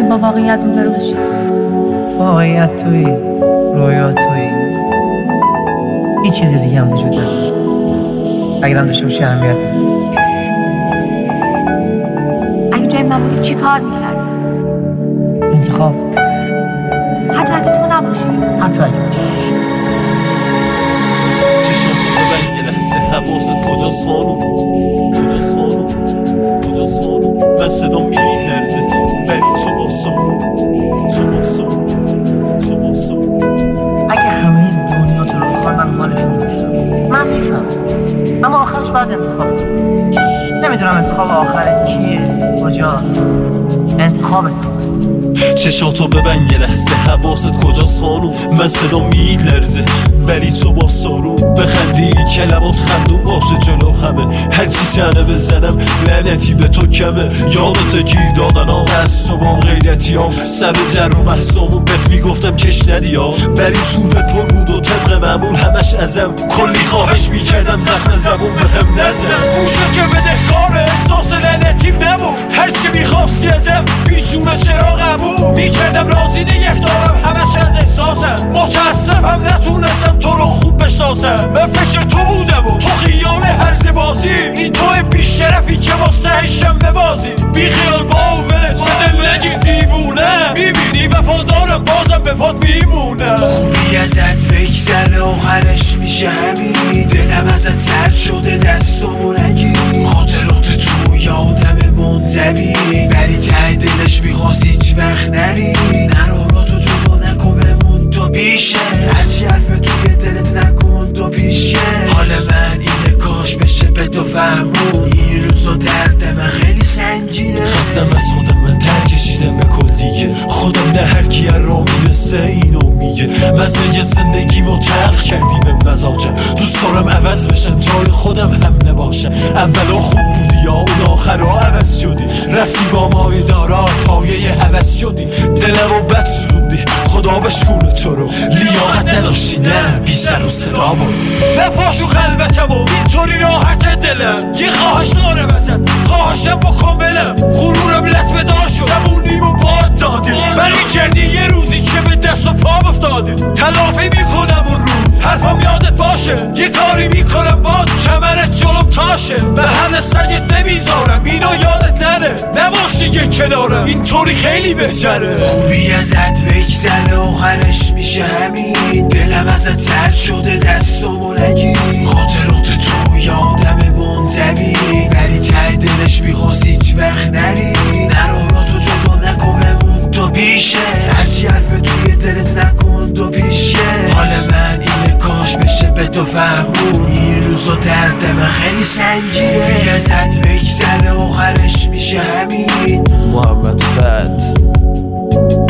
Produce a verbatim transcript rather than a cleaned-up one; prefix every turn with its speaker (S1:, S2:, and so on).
S1: نمیخواید با واقعیت روبرو بشید.
S2: واقعیت تویی، رویا تویی، هیچ چیز دیگه هم وجود نداره. اگرم داشته باشه اهمیت نداره.
S1: اگه جای من بودی چی کار میکردی؟
S2: انتخاب.
S1: حتی اگه تو نباشی؟
S2: حتی اگه تو نباشی.
S3: چشم تو ببین یه لحظه حواست کجاست خانم، کجاست خانم، کجاست خانم. من صدا میلرزه ولی تو باسم، تو باسم، تو باسم.
S2: اگه همه دنیا تو رو بخواد من حالشون داشتم، من میفهم، اما آخرش باید انتخاب کنم. نمیدونم انتخاب آخر کیه، کجاست. انتخاب توست.
S3: چشاتو ببین یه لحظه حواست کجاست خانوم. من صدا میلرزه ولی تو با سارون. بخندی که لبات خندون باشه جلو همه. هرچی تنه بزنم لعنتی به تو کمه. یادت گیر دادن ها قصبام غیرتی ها. سر در و بحثامون بهت میگفتم کش ندی ها. ولی توبت پر بود و طبق معمول همش ازم. کلی خواهش میکردم زخم زبون به هم نزن. گوشه که بده کار احساس لعنتیم نبود. هرچی میخواستی ازم بیچونه چرا قبول میکردم راضی نگه دارم همش از احساسم. متاسفم نتونستم تو رو خوب بشناسم. من فکر تو بودم و تو خیال هرز بازی. این توی بیشرفی که مستحشم ببازی. بی خیال با ولت بدل نگیر دیوونه. میبینی وفادارم بازم به پات میمونه.
S4: خوبی ازت بگذره آخرش میشه همین. دلم ازت سرد شده دستمو نگیر. خاطرات تو یادم منطبی ولی ته دلش میخواست هیچ وقت نری. نراراتو جدا نکن بمون تو پیشه. هرچی حرف توی دلت نکن تو پیشه. حال من اینه کاش بشه به تو فهمون. این روزا درد من خیلی سنگینه.
S3: خستم از خودم من تر کشیدم به کل دیگه. خودم نه هر کی را میرسه اینو میگه. مزه زندگی ما تلخ کردی به مزاجم. دوست دارم عوض بشم جای خودم هم نباشم. اولا خوب بودی یا اون آخرها عوض شدی. رفتی با مای دارا پایه حوض شدی. دلم رو بد سوزوندی خدا بشکونه تو رو. لیاقت نداشتی نه بی سر و صدا بود. نه پاشو خلوتم و اینطوری راحت دلم. یه خواهش دارم ازت خواهشم بکن بلم. غرورم لطمه دار شد زبونیم و باد دادی. بری کردی یه روزی که به دست و پا افتادی. تلافی میکنم اون روز حرفم یادت باشه. یه کاری میکنم باد کمرت جلوم تاشه. به همه سنگت نمیذارم اینو یادت نره. نباشی یه کنارم اینطوری خیلی بهتره.
S4: خوبی ازت بگذره آخرش میشه همین. دلم ازت سرد شده دستمو نگیر. خاطرات تو یادم منطبی ولی ته دلش میخواست هیچ وقت نری. نراراتو جدا نکن بمون تو پیشه. هرچی حرف توی دلت نکن تو پیشه. حال من اینه کاش بشه به تو فهمون. این روزا درد من خیلی سنگینه. خوبی ازت بگذره آخرش میشه همین.
S3: محمد فت